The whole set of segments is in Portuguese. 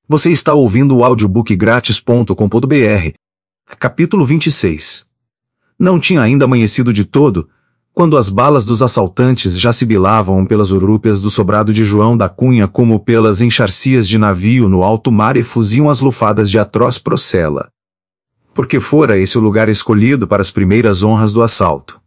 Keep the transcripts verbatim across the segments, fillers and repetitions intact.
Você está ouvindo o audiobook grátis ponto com ponto br. Capítulo vinte e seis. Não tinha ainda amanhecido de todo, quando as balas dos assaltantes já sibilavam pelas urúpias do sobrado de João da Cunha como pelas enxarcias de navio no alto mar e fuziam as lufadas de atroz procela. Porque fora esse o lugar escolhido para as primeiras honras do assalto.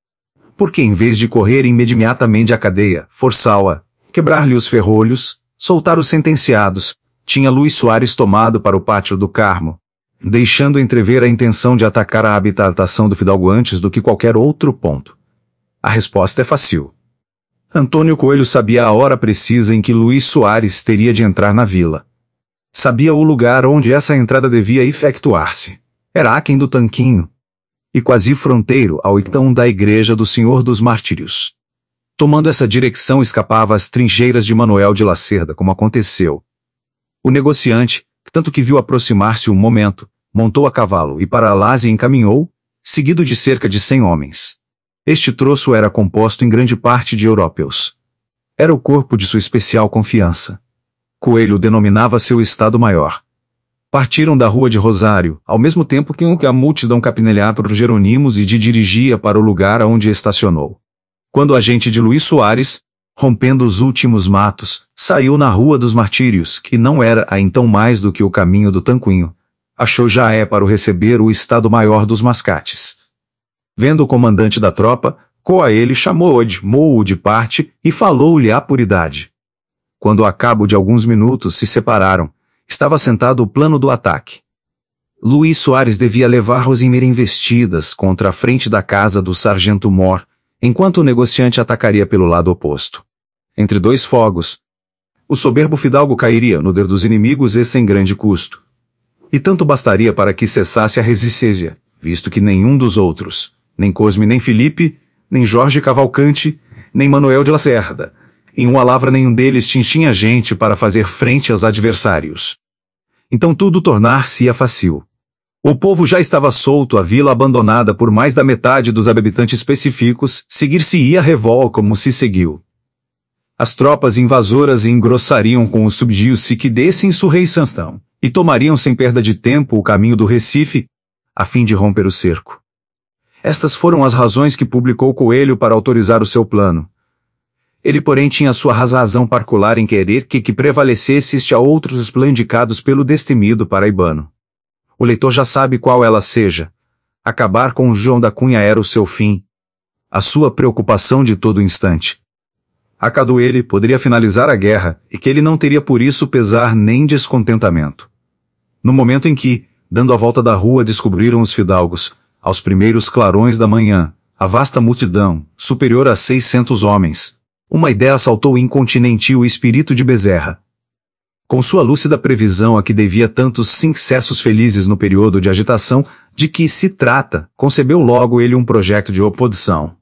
Porque em vez de correr imediatamente à cadeia, forçá-la, quebrar-lhe os ferrolhos, soltar os sentenciados, tinha Luís Soares tomado para o pátio do Carmo, deixando entrever a intenção de atacar a habitação do fidalgo antes do que qualquer outro ponto. A resposta é fácil. Antônio Coelho sabia a hora precisa em que Luís Soares teria de entrar na vila. Sabia o lugar onde essa entrada devia efetuar-se. Era aquém do Tanquinho, e quase fronteiro ao então da Igreja do Senhor dos Martírios. Tomando essa direção escapava às trincheiras de Manuel de Lacerda, como aconteceu. O negociante, tanto que viu aproximar-se um momento, montou a cavalo e para lá se encaminhou, seguido de cerca de cem homens. Este troço era composto em grande parte de europeus. Era o corpo de sua especial confiança. Coelho denominava seu Estado-Maior. Partiram da rua de Rosário, ao mesmo tempo que a multidão capinelhava por Jeronimos e de dirigia para o lugar aonde estacionou. Quando o agente de Luís Soares, rompendo os últimos matos, saiu na Rua dos Martírios, que não era a então mais do que o caminho do Tanquinho, achou já é para o receber o Estado-Maior dos Mascates. Vendo o comandante da tropa, coa ele chamou-o de mou-o de parte e falou-lhe a puridade. Quando a cabo de alguns minutos se separaram, estava sentado o plano do ataque. Luís Soares devia levar-os em investidas contra a frente da casa do sargento Mor, enquanto o negociante atacaria pelo lado oposto. Entre dois fogos, o soberbo fidalgo cairia no der dos inimigos e sem grande custo. E tanto bastaria para que cessasse a resistência, visto que nenhum dos outros, nem Cosme nem Felipe, nem Jorge Cavalcante, nem Manuel de Lacerda, em uma lavra nenhum deles tinha gente para fazer frente aos adversários. Então tudo tornar-se-ia fácil. O povo já estava solto, a vila abandonada por mais da metade dos habitantes específicos, seguir-se-ia a revol como se seguiu. As tropas invasoras engrossariam com os subdios que desse insurreição, e tomariam sem perda de tempo o caminho do Recife, a fim de romper o cerco. Estas foram as razões que publicou Coelho para autorizar o seu plano. Ele, porém, tinha sua razão particular em querer que, que prevalecesse este a outros esplendikados pelo destemido paraibano. O leitor já sabe qual ela seja. Acabar com João da Cunha era o seu fim. A sua preocupação de todo instante. Acaso ele poderia finalizar a guerra, e que ele não teria por isso pesar nem descontentamento. No momento em que, dando a volta da rua, descobriram os fidalgos, aos primeiros clarões da manhã, a vasta multidão, superior a seiscentos homens, uma ideia assaltou incontinenti o espírito de Bezerra. Com sua lúcida previsão a que devia tantos sucessos felizes no período de agitação, de que se trata, concebeu logo ele um projeto de oposição.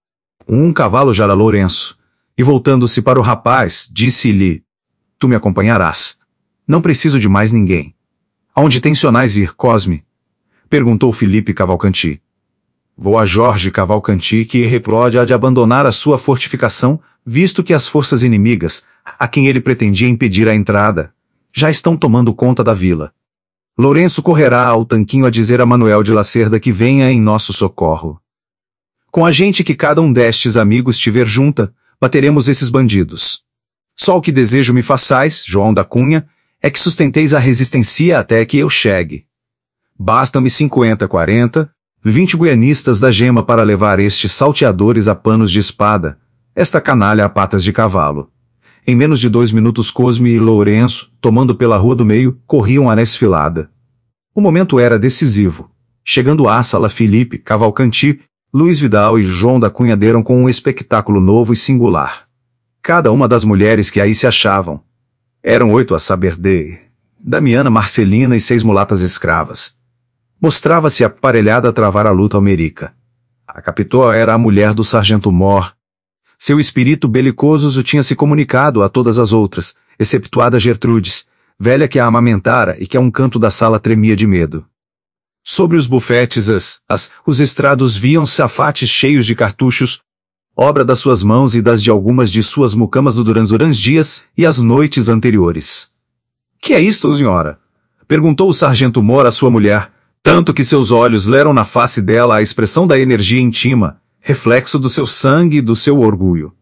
Um cavalo já era Lourenço, e voltando-se para o rapaz, disse-lhe: Tu me acompanharás. Não preciso de mais ninguém. Aonde tencionais ir, Cosme? Perguntou Felipe Cavalcanti. Vou a Jorge Cavalcanti, que reprode a de abandonar a sua fortificação, visto que as forças inimigas, a quem ele pretendia impedir a entrada, já estão tomando conta da vila. Lourenço correrá ao Tanquinho a dizer a Manuel de Lacerda que venha em nosso socorro. Com a gente que cada um destes amigos tiver junta, bateremos esses bandidos. Só o que desejo me façais, João da Cunha, é que sustenteis a resistência até que eu chegue. Bastam-me cinquenta, quarenta, vinte guianistas da gema para levar estes salteadores a panos de espada, esta canalha a patas de cavalo. Em menos de dois minutos Cosme e Lourenço, tomando pela rua do meio, corriam à desfilada. O momento era decisivo. Chegando à sala Felipe Cavalcanti, Luís Vidal e João da Cunha deram com um espetáculo novo e singular. Cada uma das mulheres que aí se achavam. Eram oito a saber de Damiana, Marcelina e seis mulatas escravas. Mostrava-se aparelhada a travar a luta almerica. A capitoa era a mulher do sargento Mor. Seu espírito belicoso o tinha se comunicado a todas as outras, exceptuada Gertrudes, velha que a amamentara e que a um canto da sala tremia de medo. Sobre os bufetes as, as, os estrados viam-se afates cheios de cartuchos, obra das suas mãos e das de algumas de suas mucamas do durante os dias e as noites anteriores. Que é isto, senhora? Perguntou o sargento Mor à sua mulher, tanto que seus olhos leram na face dela a expressão da energia íntima, reflexo do seu sangue e do seu orgulho.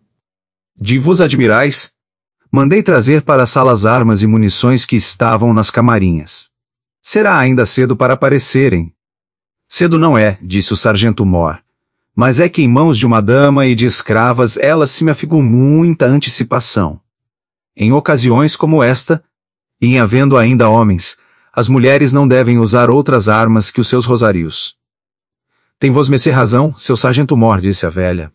De vos admirais? Mandei trazer para a sala as armas e munições que estavam nas camarinhas. Será ainda cedo para aparecerem. Cedo não é, disse o sargento Mor. Mas é que em mãos de uma dama e de escravas ela se me afigou muita antecipação. Em ocasiões como esta, e em havendo ainda homens, as mulheres não devem usar outras armas que os seus rosarios. Tem vosmecê razão, seu sargento Mor, disse a velha.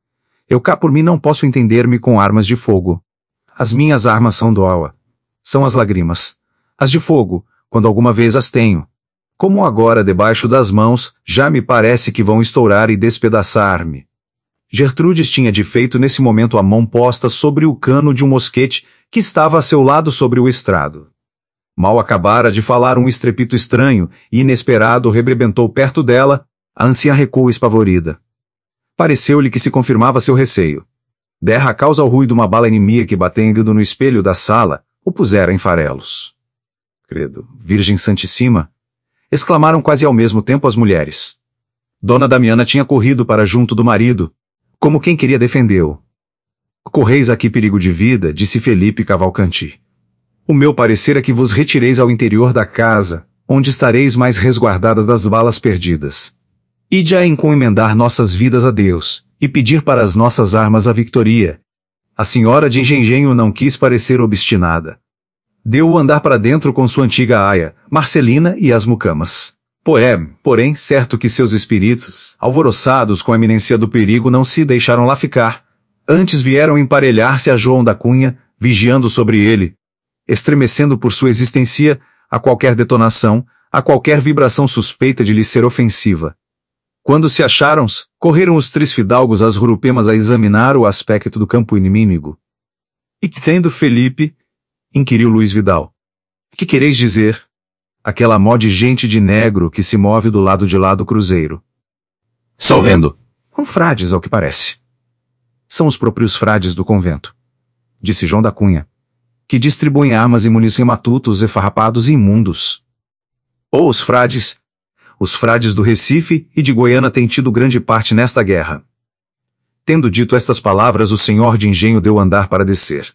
Eu cá por mim não posso entender-me com armas de fogo. As minhas armas são doa. São as lágrimas. As de fogo, quando alguma vez as tenho. Como agora debaixo das mãos, já me parece que vão estourar e despedaçar-me. Gertrudes tinha de feito nesse momento a mão posta sobre o cano de um mosquete que estava a seu lado sobre o estrado. Mal acabara de falar um estrepito estranho e inesperado rebrebentou perto dela, a anciã recuou espavorida. Pareceu-lhe que se confirmava seu receio. Derra a causa ao ruído uma bala inimiga que batendo no espelho da sala, o pusera em farelos. Credo, Virgem Santíssima! Exclamaram quase ao mesmo tempo as mulheres. Dona Damiana tinha corrido para junto do marido, como quem queria defendê-o. Correis aqui perigo de vida, disse Felipe Cavalcanti. O meu parecer é que vos retireis ao interior da casa, onde estareis mais resguardadas das balas perdidas. Ide a encomendar nossas vidas a Deus, e pedir para as nossas armas a victoria. A senhora de Engenho não quis parecer obstinada. Deu-o andar para dentro com sua antiga aia, Marcelina e as mucamas. Poé, porém, certo que seus espíritos, alvoroçados com a iminência do perigo, não se deixaram lá ficar. Antes vieram emparelhar-se a João da Cunha, vigiando sobre ele, estremecendo por sua existência, a qualquer detonação, a qualquer vibração suspeita de lhe ser ofensiva. Quando se acharam, correram os três fidalgos às Jurupemas a examinar o aspecto do campo inimigo. E sendo Felipe, inquiriu Luiz Vidal. Que quereis dizer? Aquela mó de gente de negro que se move do lado de lá do cruzeiro. Estou vendo. São frades, ao que parece. São os próprios frades do convento, disse João da Cunha, que distribuem armas e munição em matutos esfarrapados e imundos. Ou os frades, os frades do Recife e de Goiânia têm tido grande parte nesta guerra. Tendo dito estas palavras, o senhor de engenho deu andar para descer.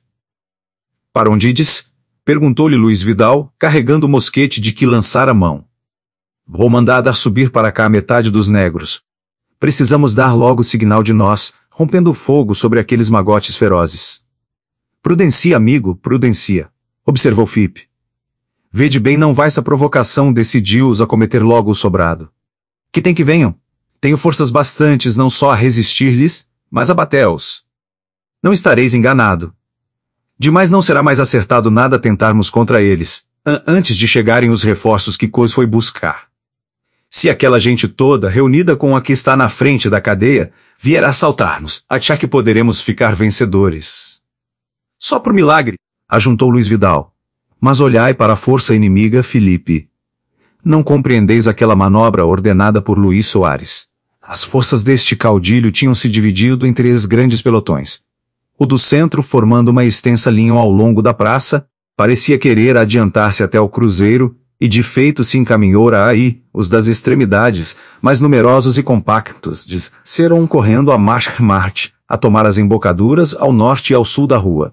Para onde ides? Perguntou-lhe Luiz Vidal, carregando o mosquete de que lançara a mão. Vou mandar dar subir para cá a metade dos negros. Precisamos dar logo signal de nós, rompendo o fogo sobre aqueles magotes ferozes. Prudencia, amigo, prudencia, observou Fipe. Vede bem, não vai essa provocação decidiu-os a cometer logo o sobrado. Que tem que venham. Tenho forças bastantes não só a resistir-lhes, mas a bater-os. Não estareis enganado. Demais não será mais acertado nada tentarmos contra eles, an antes de chegarem os reforços que Cois foi buscar. Se aquela gente toda, reunida com a que está na frente da cadeia, vier assaltar-nos, achar que poderemos ficar vencedores. Só por milagre, ajuntou Luiz Vidal. Mas olhai para a força inimiga, Felipe. Não compreendeis aquela manobra ordenada por Luís Soares. As forças deste caudilho tinham se dividido em três grandes pelotões. O do centro, formando uma extensa linha ao longo da praça, parecia querer adiantar-se até o cruzeiro, e de feito se encaminhou a aí, os das extremidades, mais numerosos e compactos, desceram correndo a marcha-marte, a tomar as embocaduras ao norte e ao sul da rua.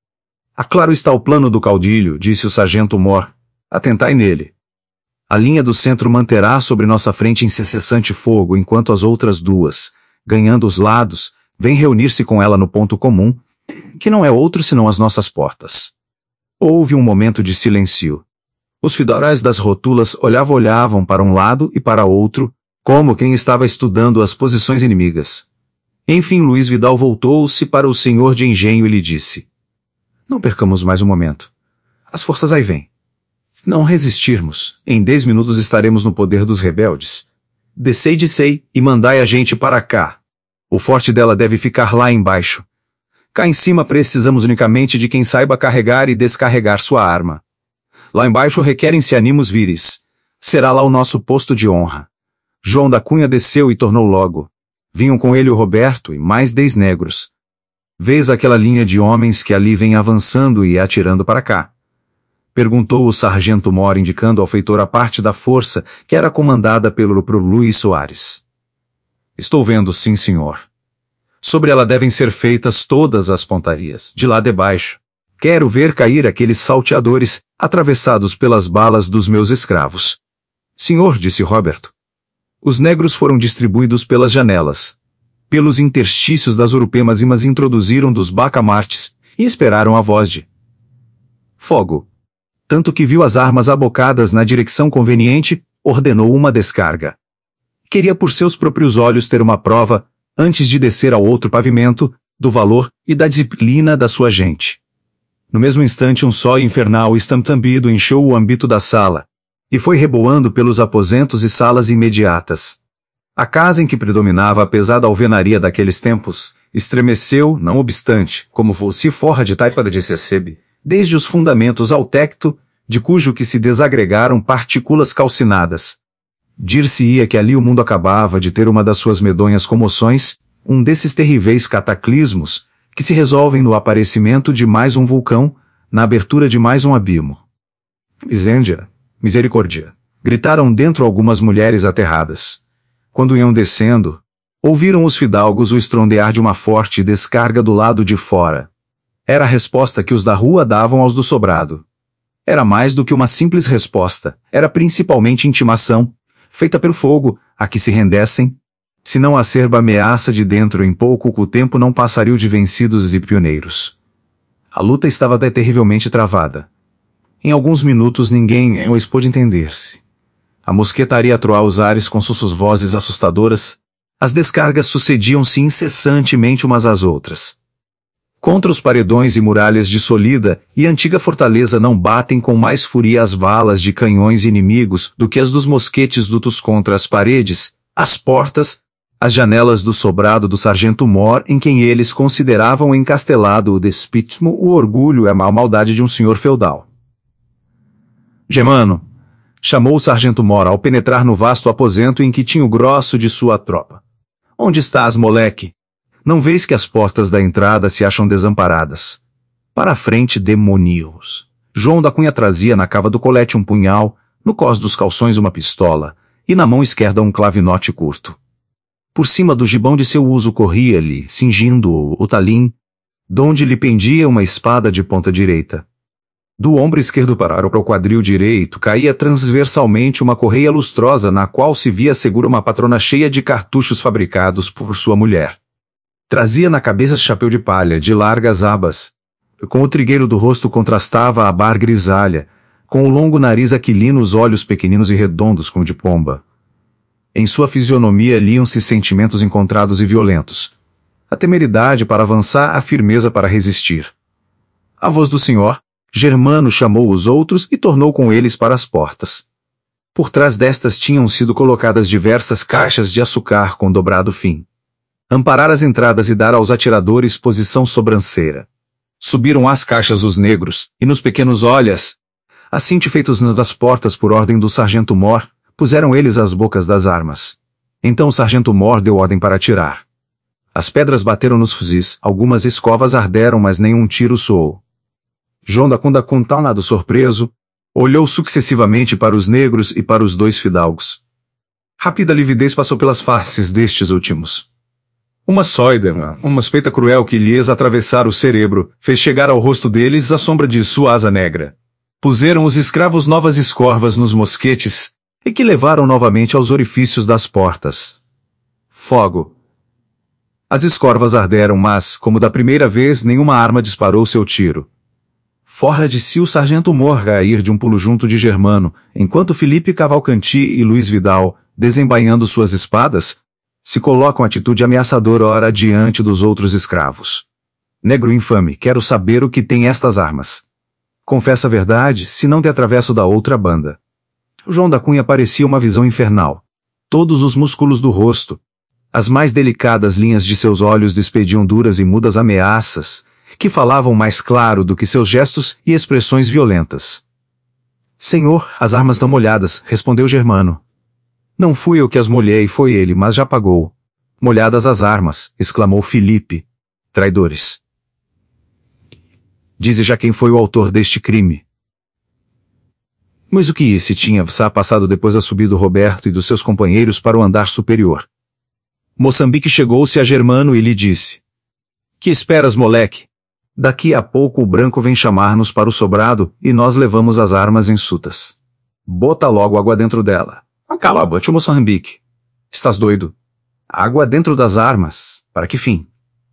Ah, claro está o plano do caudilho, disse o sargento Mor. Atentai nele. A linha do centro manterá sobre nossa frente incessante fogo, enquanto as outras duas, ganhando os lados, vêm reunir-se com ela no ponto comum, que não é outro senão as nossas portas. Houve um momento de silêncio. Os fidarais das rotulas olhavam-olhavam para um lado e para outro, como quem estava estudando as posições inimigas. Enfim, Luiz Vidal voltou-se para o senhor de engenho e lhe disse: Não percamos mais um momento. As forças aí vêm. Não resistirmos, em dez minutos estaremos no poder dos rebeldes. Descei de sei e mandai a gente para cá. O forte dela deve ficar lá embaixo. Cá em cima precisamos unicamente de quem saiba carregar e descarregar sua arma. Lá embaixo requerem-se ânimos viris. Será lá o nosso posto de honra. João da Cunha desceu e tornou logo. Vinham com ele o Roberto e mais dez negros. Vês aquela linha de homens que ali vem avançando e atirando para cá. Perguntou o sargento Mor, indicando ao feitor a parte da força que era comandada pelo Pro Luís Soares. Estou vendo, sim, senhor. Sobre ela devem ser feitas todas as pontarias, de lá de baixo. Quero ver cair aqueles salteadores, atravessados pelas balas dos meus escravos. Senhor, disse Roberto. Os negros foram distribuídos pelas janelas, pelos interstícios das urupemas, e mas introduziram dos bacamartes, e esperaram a voz de fogo. Tanto que viu as armas abocadas na direção conveniente, ordenou uma descarga. Queria por seus próprios olhos ter uma prova, antes de descer ao outro pavimento, do valor e da disciplina da sua gente. No mesmo instante um só infernal estampido encheu o âmbito da sala, e foi reboando pelos aposentos e salas imediatas. A casa em que predominava a pesada alvenaria daqueles tempos, estremeceu, não obstante, como fosse forra de taipa de sesebe, desde os fundamentos ao tecto, de cujo que se desagregaram partículas calcinadas. Dir-se-ia que ali o mundo acabava de ter uma das suas medonhas comoções, um desses terríveis cataclismos, que se resolvem no aparecimento de mais um vulcão, na abertura de mais um abismo. Misândia, misericórdia, gritaram dentro algumas mulheres aterradas. Quando iam descendo, ouviram os fidalgos o estrondear de uma forte descarga do lado de fora. Era a resposta que os da rua davam aos do sobrado. Era mais do que uma simples resposta, era principalmente intimação, feita pelo fogo, a que se rendessem. Se não a acerba ameaça de dentro, em pouco o tempo não passaria de vencidos e pioneiros. A luta estava até terrivelmente travada. Em alguns minutos ninguém o pôde entender-se. A mosquetaria atroava os ares com suas vozes assustadoras. As descargas sucediam-se incessantemente umas às outras. Contra os paredões e muralhas de solida e antiga fortaleza não batem com mais fúria as valas de canhões inimigos do que as dos mosquetes dutos contra as paredes, as portas, as janelas do sobrado do sargento Mor, em quem eles consideravam encastelado o despotismo, o orgulho e a má maldade de um senhor feudal. Germano, chamou o sargento Mor ao penetrar no vasto aposento em que tinha o grosso de sua tropa. Onde estás, moleque? Não vês que as portas da entrada se acham desamparadas? Para a frente, demônios. João da Cunha trazia na cava do colete um punhal, no cós dos calções uma pistola, e na mão esquerda um clavinote curto. Por cima do gibão de seu uso corria-lhe, cingindo-o, o talim, donde lhe pendia uma espada de ponta direita. Do ombro esquerdo para o quadril direito caía transversalmente uma correia lustrosa na qual se via segura uma patrona cheia de cartuchos fabricados por sua mulher. Trazia na cabeça chapéu de palha, de largas abas. Com o trigueiro do rosto contrastava a bar grisalha, com o longo nariz aquilino, os olhos pequeninos e redondos como de pomba. Em sua fisionomia liam-se sentimentos encontrados e violentos. A temeridade para avançar, a firmeza para resistir. A voz do senhor, Germano, chamou os outros e tornou com eles para as portas. Por trás destas tinham sido colocadas diversas caixas de açúcar com dobrado fim. Amparar as entradas e dar aos atiradores posição sobranceira. Subiram às caixas os negros, e nos pequenos olhas, assim feitos nas portas por ordem do sargento Mor, puseram eles as bocas das armas. Então o sargento Mor deu ordem para atirar. As pedras bateram nos fuzis, algumas escovas arderam, mas nenhum tiro soou. João da Cunha, com tal nada surpreso, olhou sucessivamente para os negros e para os dois fidalgos. Rápida lividez passou pelas faces destes últimos. Uma sóida, uma espeita cruel que lhes atravessara o cérebro, fez chegar ao rosto deles a sombra de sua asa negra. Puseram os escravos novas escorvas nos mosquetes, e que levaram novamente aos orifícios das portas. Fogo. As escorvas arderam, mas, como da primeira vez, nenhuma arma disparou seu tiro. Fora de si o sargento Morga a ir de um pulo junto de Germano, enquanto Felipe Cavalcanti e Luiz Vidal, desembainhando suas espadas, se colocam atitude ameaçadora ora diante dos outros escravos. Negro infame, quero saber o que tem estas armas. Confessa a verdade, se não te atravesso da outra banda. João da Cunha parecia uma visão infernal. Todos os músculos do rosto, as mais delicadas linhas de seus olhos despediam duras e mudas ameaças, que falavam mais claro do que seus gestos e expressões violentas. Senhor, as armas estão molhadas, respondeu Germano. Não fui eu que as molhei, foi ele, mas já pagou. Molhadas as armas, exclamou Felipe. Traidores. Dize já quem foi o autor deste crime. Mas o que se tinha passado depois da subida do Roberto e dos seus companheiros para o andar superior? Moçambique chegou-se a Germano e lhe disse: Que esperas, moleque? Daqui a pouco o branco vem chamar-nos para o sobrado e nós levamos as armas ensutas. Bota logo água dentro dela. Cala, tio Moçambique. Estás doido? Água dentro das armas. Para que fim?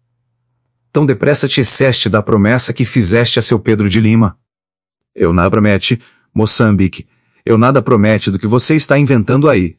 Tão depressa te exceste da promessa que fizeste a seu Pedro de Lima. Eu nada promete, Moçambique. Eu nada promete do que você está inventando aí.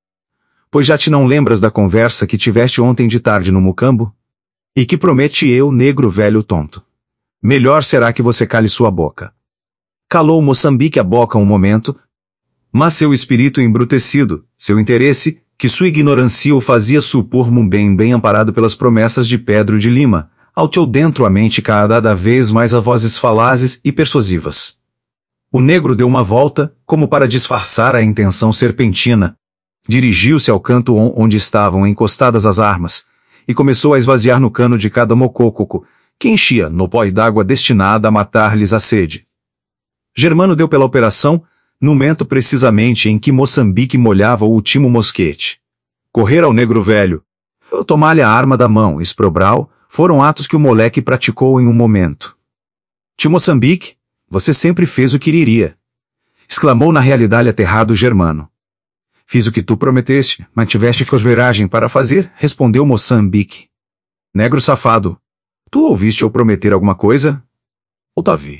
Pois já te não lembras da conversa que tiveste ontem de tarde no Mucambo? E que promete eu, negro velho tonto. Melhor será que você cale sua boca. Calou Moçambique a boca um momento, mas seu espírito embrutecido, seu interesse, que sua ignorância o fazia supor-mo bem bem amparado pelas promessas de Pedro de Lima, alteou dentro a mente cada vez mais a vozes falazes e persuasivas. O negro deu uma volta, como para disfarçar a intenção serpentina, dirigiu-se ao canto onde estavam encostadas as armas, e começou a esvaziar no cano de cada mocôcoco, que enchia no pó d'água destinada a matar-lhes a sede. Germano deu pela operação, no momento precisamente em que Moçambique molhava o último mosquete. Correr ao negro velho, tomar-lhe a arma da mão, esprobral, foram atos que o moleque praticou em um momento. Tio Moçambique, você sempre fez o que iria, exclamou na realidade aterrado Germano. Fiz o que tu prometeste, mas tiveste coragem para fazer, respondeu Moçambique. Negro safado, tu ouviste eu prometer alguma coisa? Otavi.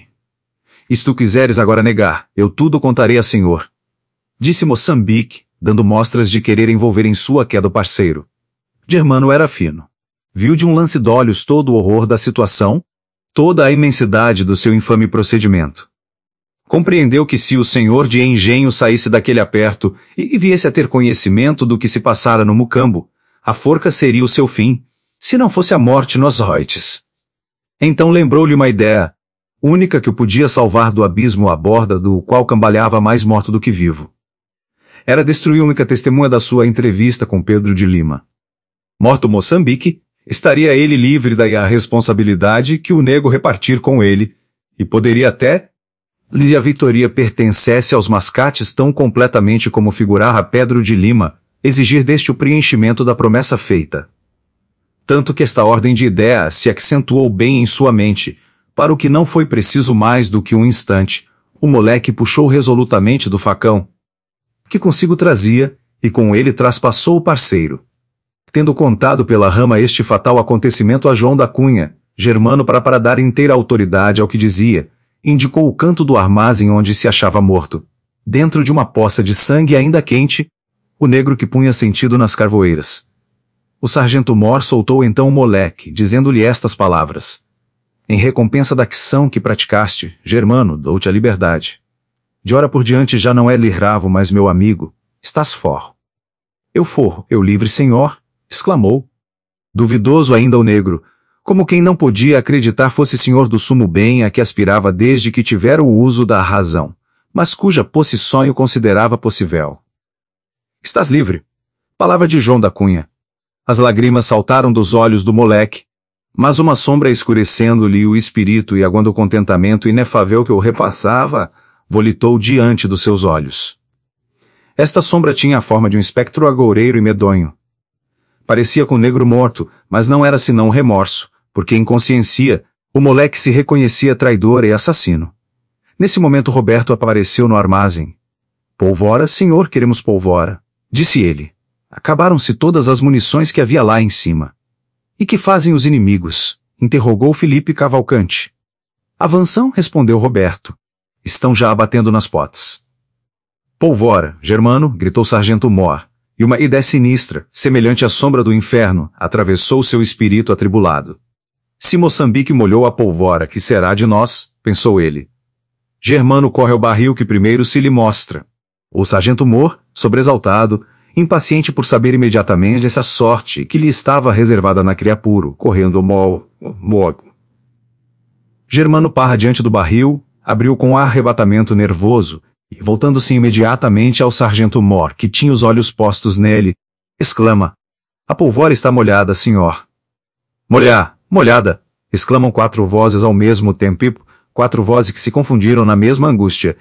E se tu quiseres agora negar, eu tudo contarei a senhor. Disse Moçambique, dando mostras de querer envolver em sua queda o parceiro. Germano era fino. Viu de um lance d'olhos todo o horror da situação, toda a imensidade do seu infame procedimento. Compreendeu que se o senhor de engenho saísse daquele aperto e viesse a ter conhecimento do que se passara no Mucambo, a forca seria o seu fim, se não fosse a morte nos roites. Então lembrou-lhe uma ideia, única que o podia salvar do abismo à borda do qual cambaleava mais morto do que vivo. Era destruir a única testemunha da sua entrevista com Pedro de Lima. Morto Moçambique, estaria ele livre da responsabilidade que o nego repartir com ele, e poderia até, lhe a vitória pertencesse aos mascates tão completamente como figurava Pedro de Lima, exigir deste o preenchimento da promessa feita. Tanto que esta ordem de ideias se acentuou bem em sua mente, para o que não foi preciso mais do que um instante, o moleque puxou resolutamente do facão, que consigo trazia, e com ele traspassou o parceiro. Tendo contado pela rama este fatal acontecimento a João da Cunha, Germano para, para dar inteira autoridade ao que dizia, indicou o canto do armazém onde se achava morto. Dentro de uma poça de sangue ainda quente, o negro que punha sentido nas carvoeiras. O sargento Mor soltou então o moleque, dizendo-lhe estas palavras. Em recompensa da ação que praticaste, Germano, dou-te a liberdade. De hora por diante já não é lirravo, mas meu amigo, estás forro. Eu forro, eu livre senhor, exclamou. Duvidoso ainda o negro, como quem não podia acreditar fosse senhor do sumo bem a que aspirava desde que tivera o uso da razão, mas cuja posse sonho considerava possível. Estás livre. Palavra de João da Cunha. As lágrimas saltaram dos olhos do moleque, mas uma sombra escurecendo-lhe o espírito e aguando o contentamento inefável que o repassava, volitou diante dos seus olhos. Esta sombra tinha a forma de um espectro agoureiro e medonho. Parecia com o negro morto, mas não era senão remorso, porque em consciência, o moleque se reconhecia traidor e assassino. Nesse momento Roberto apareceu no armazém. Polvora, senhor, queremos polvora, disse ele. Acabaram-se todas as munições que havia lá em cima. E que fazem os inimigos? Interrogou Felipe Cavalcante. Avançam, respondeu Roberto. Estão já abatendo nas potes. Polvora, Germano, gritou Sargento Mor, e uma ideia sinistra, semelhante à sombra do inferno, atravessou seu espírito atribulado. Se Moçambique molhou a polvora, que será de nós? Pensou ele. Germano corre ao barril que primeiro se lhe mostra. O Sargento Mor, sobresaltado, impaciente por saber imediatamente essa sorte que lhe estava reservada na criapuro, correndo mol, mol. Germano parra diante do barril, abriu com arrebatamento nervoso, e voltando-se imediatamente ao Sargento Mor, que tinha os olhos postos nele, exclama, a polvora está molhada, senhor. Molhar, molhada, exclamam quatro vozes ao mesmo tempo e quatro vozes que se confundiram na mesma angústia,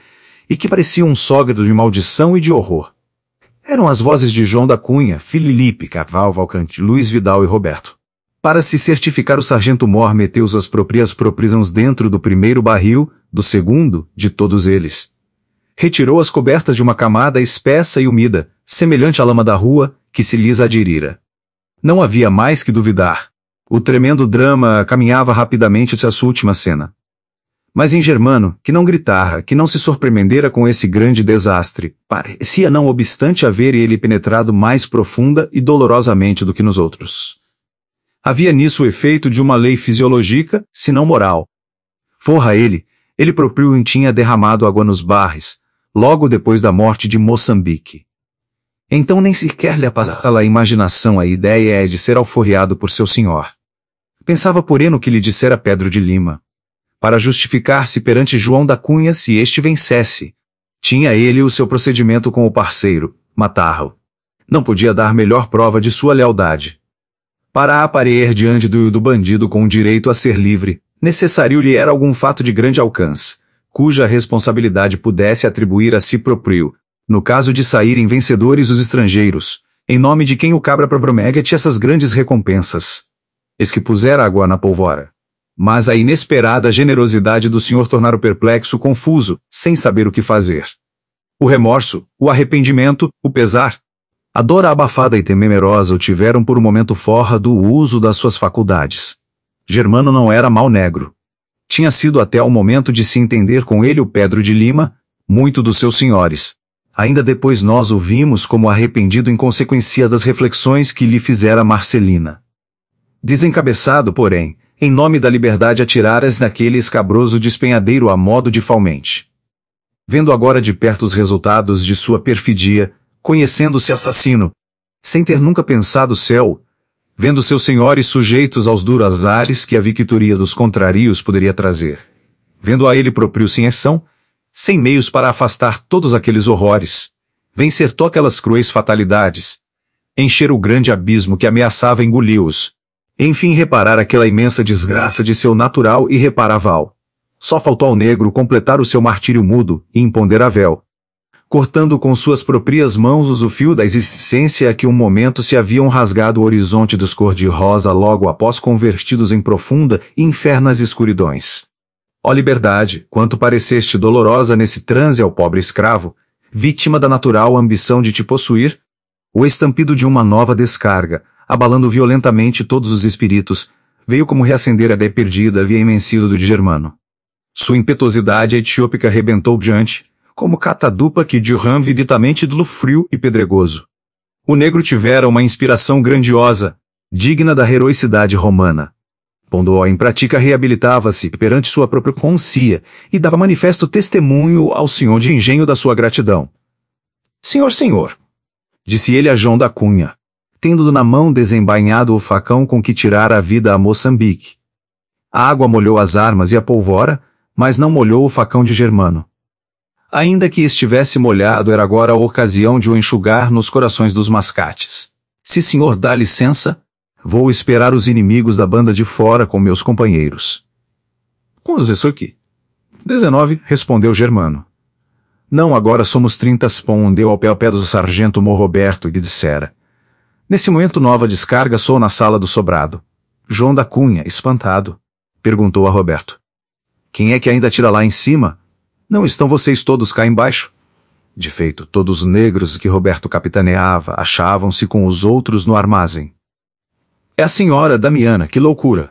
e que pareciam um sólido de maldição e de horror. Eram as vozes de João da Cunha, Filipe, Cavalcante, Luiz Vidal e Roberto. Para se certificar, o sargento Mor meteu as próprias prisões dentro do primeiro barril, do segundo, de todos eles. Retirou as cobertas de uma camada espessa e úmida, semelhante à lama da rua, que se lhes adirira. Não havia mais que duvidar. O tremendo drama caminhava rapidamente hacia a sua última cena. Mas em Germano, que não gritara, que não se surpreendera com esse grande desastre, parecia não obstante haver ele penetrado mais profunda e dolorosamente do que nos outros. Havia nisso o efeito de uma lei fisiológica, se não moral. Forra ele, ele próprio tinha derramado água nos barres, logo depois da morte de Moçambique. Então nem sequer lhe passava a imaginação a ideia de ser alforriado por seu senhor. Pensava porém no que lhe dissera Pedro de Lima. Para justificar-se perante João da Cunha se este vencesse. Tinha ele o seu procedimento com o parceiro, matá-lo. Não podia dar melhor prova de sua lealdade. Para aparecer diante do, do bandido com direito a ser livre, necessário-lhe era algum fato de grande alcance, cuja responsabilidade pudesse atribuir a si próprio, no caso de saírem vencedores os estrangeiros, em nome de quem o cabra promete essas grandes recompensas. Eis que pusera água na pólvora. Mas a inesperada generosidade do senhor tornara o perplexo confuso, sem saber o que fazer. O remorso, o arrependimento, o pesar. A dor abafada e temerosa o tiveram por um momento forra do uso das suas faculdades. Germano não era mau negro. Tinha sido até ao momento de se entender com ele o Pedro de Lima, muito dos seus senhores. Ainda depois nós o vimos como arrependido em consequência das reflexões que lhe fizera Marcelina. Desencabeçado, porém, em nome da liberdade atiraras naquele escabroso despenhadeiro a modo de falmente. Vendo agora de perto os resultados de sua perfidia, conhecendo-se assassino, sem ter nunca pensado o céu, vendo seus senhores sujeitos aos duros azares que a victoria dos contrários poderia trazer, vendo a ele próprio sem ação, sem meios para afastar todos aqueles horrores, vencer todas aquelas cruéis fatalidades, encher o grande abismo que ameaçava engoli-os, enfim reparar aquela imensa desgraça de seu natural e reparável. Só faltou ao negro completar o seu martírio mudo e imponderável, cortando com suas próprias mãos o fio da existência a que um momento se haviam rasgado o horizonte dos cor-de-rosa logo após convertidos em profunda e infernas escuridões. Ó liberdade, quanto pareceste dolorosa nesse transe ao pobre escravo, vítima da natural ambição de te possuir, o estampido de uma nova descarga, abalando violentamente todos os espíritos, veio como reacender a dé perdida via imensidão de Germano. Sua impetuosidade etiópica rebentou diante, como catadupa que Durham viditamente do frio e pedregoso. O negro tivera uma inspiração grandiosa, digna da heroicidade romana. Pondo-o em prática reabilitava-se perante sua própria consciência e dava manifesto testemunho ao senhor de engenho da sua gratidão. Senhor, senhor, disse ele a João da Cunha, tendo na mão desembainhado o facão com que tirara a vida a Moçambique. A água molhou as armas e a pólvora, mas não molhou o facão de Germano. Ainda que estivesse molhado, era agora a ocasião de o enxugar nos corações dos mascates. Se senhor dá licença, vou esperar os inimigos da banda de fora com meus companheiros. Quantos isso aqui? Dezenove, respondeu Germano. Não, agora somos trinta, respondeu ao pé ao pé do sargento Mor Roberto e lhe dissera. Nesse momento nova descarga soou na sala do sobrado. João da Cunha, espantado, perguntou a Roberto. Quem é que ainda tira lá em cima? Não estão vocês todos cá embaixo? De feito, todos os negros que Roberto capitaneava achavam-se com os outros no armazém. É a senhora Damiana, que loucura!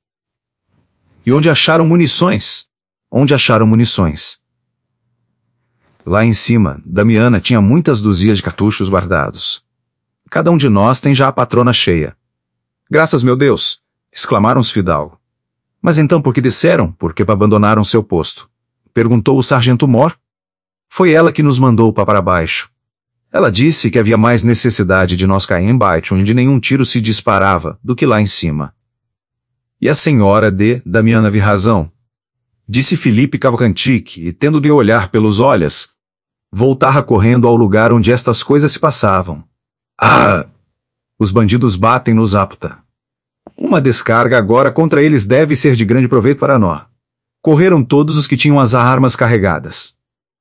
E onde acharam munições? Onde acharam munições? Lá em cima, Damiana tinha muitas duzias de cartuchos guardados. Cada um de nós tem já a patrona cheia. Graças, meu Deus! Exclamaram os fidalgos. Mas então por que disseram? Por que abandonaram seu posto? Perguntou o sargento Mor. Foi ela que nos mandou para baixo. Ela disse que havia mais necessidade de nós cair embaixo, onde nenhum tiro se disparava, do que lá em cima. E a senhora de Damiana havia razão. Disse Filipe Cavalcanti, e tendo de olhar pelos olhos, voltara correndo ao lugar onde estas coisas se passavam. Ah! Os bandidos batem nos apta. Uma descarga agora contra eles deve ser de grande proveito para nós. Correram todos os que tinham as armas carregadas.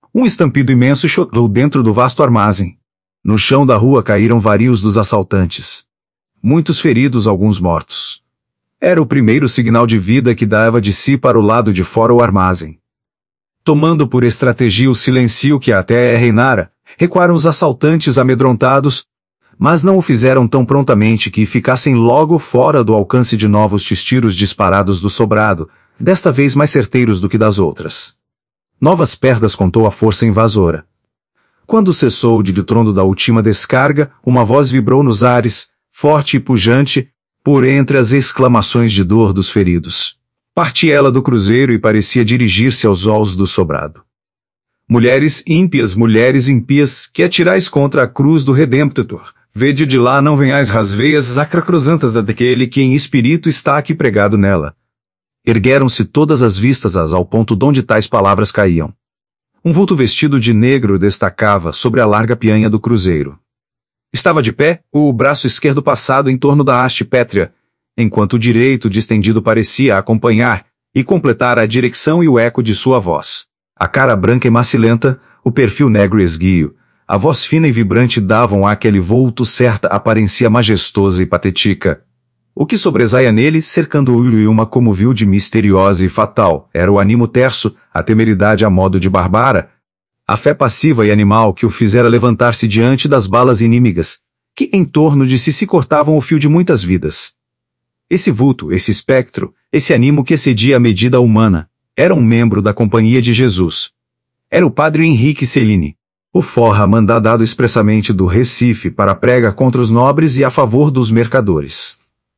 Um estampido imenso chotou dentro do vasto armazém. No chão da rua caíram vários dos assaltantes. Muitos feridos, alguns mortos. Era o primeiro sinal de vida que dava de si para o lado de fora o armazém. Tomando por estratégia o silêncio que até reinara, recuaram os assaltantes amedrontados, mas não o fizeram tão prontamente que ficassem logo fora do alcance de novos tiros disparados do sobrado, desta vez mais certeiros do que das outras. Novas perdas contou a força invasora. Quando cessou de trono da última descarga, uma voz vibrou nos ares, forte e pujante, por entre as exclamações de dor dos feridos. Partia ela do cruzeiro e parecia dirigir-se aos olhos do sobrado. Mulheres ímpias, mulheres impias, que atirais contra a cruz do Redemptor, vede de lá não venhais rasveias sacrocrosantas daquele que em espírito está aqui pregado nela. Ergueram-se todas as vistas ao ponto donde tais palavras caíam. Um vulto vestido de negro destacava sobre a larga pianha do cruzeiro. Estava de pé, o braço esquerdo passado em torno da haste pétrea, enquanto o direito distendido parecia acompanhar e completar a direção e o eco de sua voz. A cara branca e macilenta, o perfil negro e esguio, a voz fina e vibrante davam àquele vulto certa aparência majestosa e patética. O que sobresaia nele, cercando-o e uma comovilde misteriosa e fatal, era o animo terso, a temeridade a modo de barbara, a fé passiva e animal que o fizera levantar-se diante das balas inimigas, que em torno de si se cortavam o fio de muitas vidas. Esse vulto, esse espectro, esse animo que excedia a medida humana, era um membro da Companhia de Jesus. Era o padre Henrique Cellini, o forra mandado expressamente do Recife para a prega contra os nobres e a favor dos mercadores.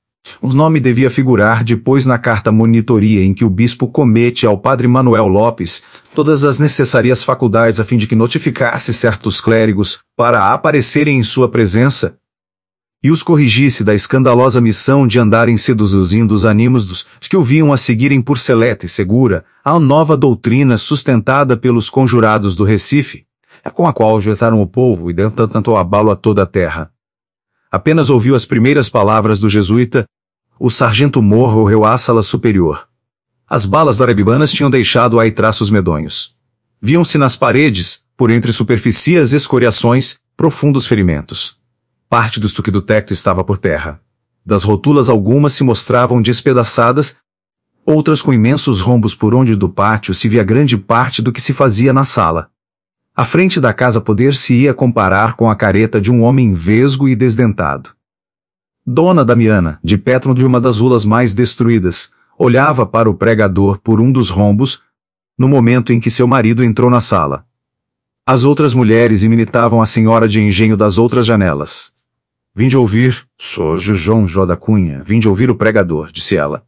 O nome devia figurar depois na carta monitoria em que o bispo comete ao padre Manuel Lopes todas as necessárias faculdades a fim de que notificasse certos clérigos para aparecerem em sua presença e os corrigisse da escandalosa missão de andarem seduzindo os ânimos dos que o viam a seguirem por seleta e segura a nova doutrina sustentada pelos conjurados do Recife, com a qual jetaram o povo e deu tanto abalo a toda a terra. Apenas ouviu as primeiras palavras do jesuíta, o sargento morreu à sala superior. As balas arabibanas tinham deixado aí traços medonhos. Viam-se nas paredes, por entre superfícies escoriações, profundos ferimentos. Parte do estuque do teto estava por terra. Das rotulas algumas se mostravam despedaçadas, outras com imensos rombos por onde do pátio se via grande parte do que se fazia na sala. A frente da casa poder-se-ia comparar com a careta de um homem vesgo e desdentado. Dona Damiana, de pé de uma das rulas mais destruídas, olhava para o pregador por um dos rombos, no momento em que seu marido entrou na sala. As outras mulheres imitavam a senhora de engenho das outras janelas. Vinde ouvir, sou João Jó da Cunha, vinde ouvir o pregador, disse ela.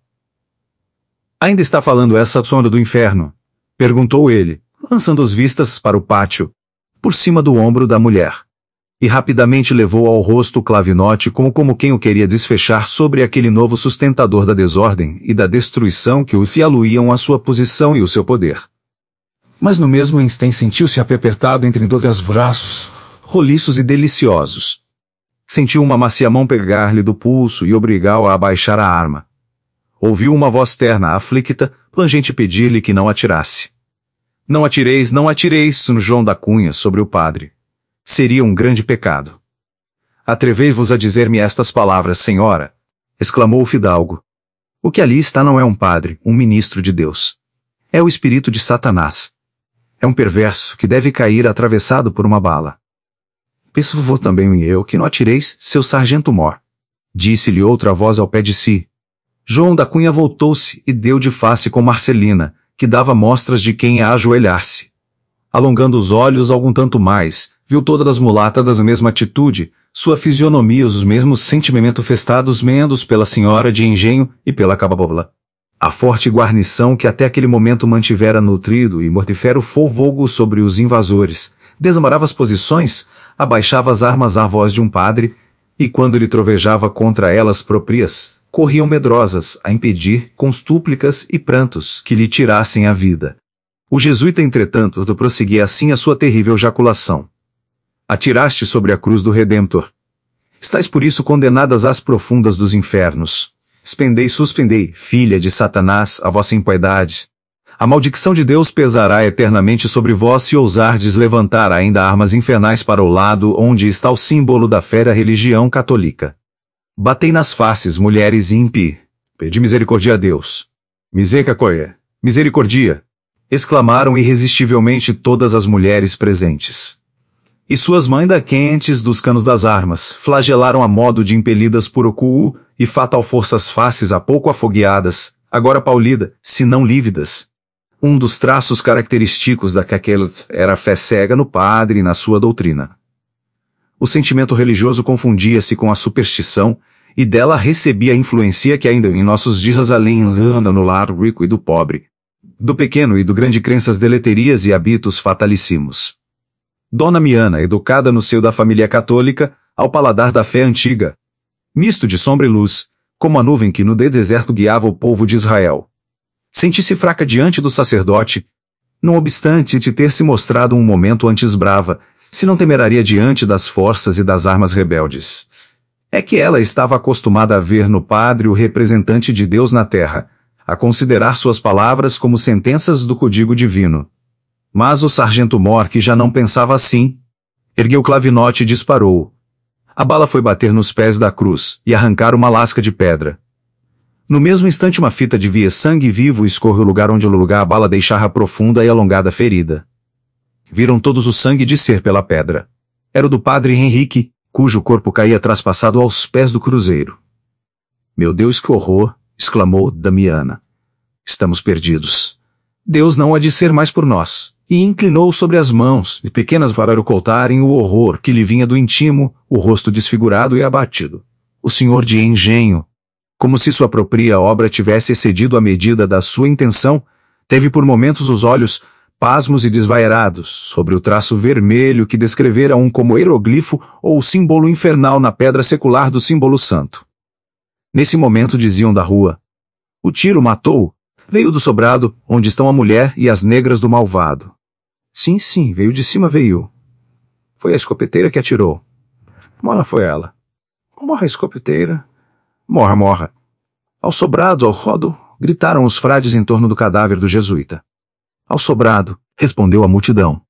Ainda está falando essa sonda do inferno? Perguntou ele, lançando as vistas para o pátio, por cima do ombro da mulher. E rapidamente levou ao rosto o clavinote como, como quem o queria desfechar sobre aquele novo sustentador da desordem e da destruição que o se aluíam à sua posição e o seu poder. Mas no mesmo instante sentiu-se apertado entre dois braços, roliços e deliciosos. Sentiu uma macia mão pegar-lhe do pulso e obrigá-o a abaixar a arma. Ouviu uma voz terna, aflicta, plangente pedir-lhe que não atirasse. Não atireis, não atireis, no João da Cunha, sobre o padre. Seria um grande pecado. Atrevei-vos a dizer-me estas palavras, senhora, exclamou o fidalgo. O que ali está não é um padre, um ministro de Deus. É o espírito de Satanás. É um perverso que deve cair atravessado por uma bala. Peço-vos também eu que não atireis, seu sargento mor. Disse-lhe outra voz ao pé de si. João da Cunha voltou-se e deu de face com Marcelina, que dava mostras de quem a ajoelhar-se. Alongando os olhos algum tanto mais, viu todas as mulatas da mesma atitude, sua fisionomia os mesmos sentimentos festados mendos pela senhora de engenho e pela cababobla. A forte guarnição que até aquele momento mantivera nutrido e mortífero fogo sobre os invasores, desamparava as posições, abaixava as armas à voz de um padre, e quando lhe trovejava contra elas próprias, corriam medrosas a impedir, com súplicas e prantos, que lhe tirassem a vida. O jesuíta, entretanto, prosseguia assim a sua terrível jaculação. Atiraste sobre a cruz do Redemptor. Estais por isso condenadas às profundas dos infernos. Expendei, suspendei, filha de Satanás, a vossa impiedade. A maldição de Deus pesará eternamente sobre vós se ousardes levantar ainda armas infernais para o lado onde está o símbolo da fera religião católica. Batei nas faces, mulheres ímpi. Pedi misericórdia a Deus. Misericórdia, misericordia! Exclamaram irresistivelmente todas as mulheres presentes. E suas mandas quentes dos canos das armas, flagelaram a modo de impelidas por ocuo e fatal forças faces há pouco afogueadas, agora paulida, se não lívidas. Um dos traços característicos daqueles era a fé cega no padre e na sua doutrina. O sentimento religioso confundia-se com a superstição, e dela recebia a influência que ainda em nossos dias além anda no lar rico e do pobre, do pequeno e do grande crenças deleterias e hábitos fatalíssimos. Dona Miana, educada no seio da família católica, ao paladar da fé antiga, misto de sombra e luz, como a nuvem que no deserto guiava o povo de Israel. Senti-se fraca diante do sacerdote, não obstante te ter se mostrado um momento antes brava, se não temeraria diante das forças e das armas rebeldes. É que ela estava acostumada a ver no padre o representante de Deus na terra, a considerar suas palavras como sentenças do código divino. Mas o sargento Mor, que já não pensava assim, ergueu o clavinote e disparou. A bala foi bater nos pés da cruz e arrancar uma lasca de pedra. No mesmo instante uma fita de via sangue vivo escorre o lugar onde o lugar a bala deixara profunda e alongada ferida. Viram todos o sangue descer pela pedra. Era o do padre Henrique, cujo corpo caía traspassado aos pés do cruzeiro. Meu Deus, que horror! Exclamou Damiana. Estamos perdidos. Deus não há de ser mais por nós. E inclinou sobre as mãos, e pequenas para ocultarem o horror que lhe vinha do intimo, o rosto desfigurado e abatido. O senhor de engenho, como se sua própria obra tivesse excedido a medida da sua intenção, teve por momentos os olhos, pasmos e desvairados, sobre o traço vermelho que descrevera um como hieroglifo ou o símbolo infernal na pedra secular do símbolo santo. Nesse momento diziam da rua: o tiro matou, veio do sobrado, onde estão a mulher e as negras do malvado. Sim, sim, veio de cima, veio. Foi a escopeteira que atirou. Morra foi ela. Morra a escopeteira. Morra, morra. Ao sobrado, ao rodo, gritaram os frades em torno do cadáver do jesuíta. Ao sobrado, respondeu a multidão.